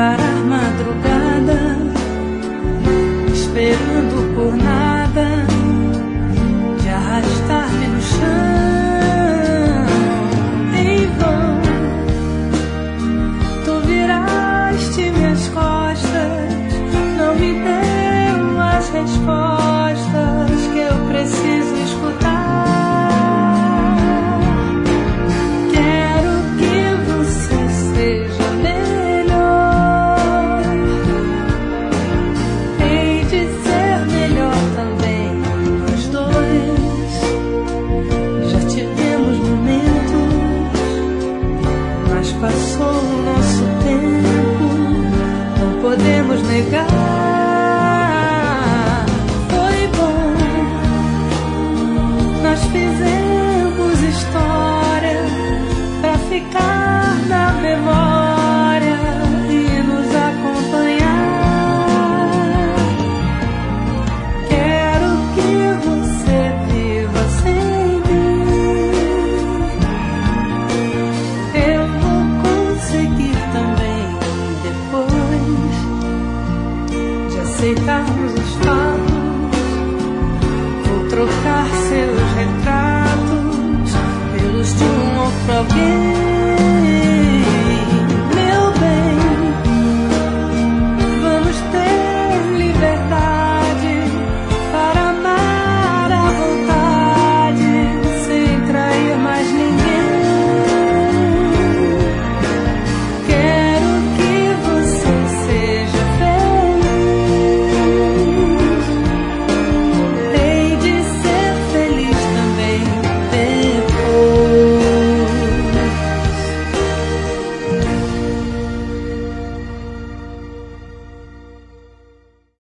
encarar madrugada, esperando por nada, de arrastar-me no chão em vão. Tu viraste minhas costas, não me deu as respostas que eu preciso escutar. Passou o nosso tempo, não podemos negar. Foi bom, nós fizemos história pra ficar na memória e nos acompanhar. Quero que você viva sem mim. Eu seguir também depois de aceitarmos os fatos. Vou trocar seus retratos pelos de um outro alguém.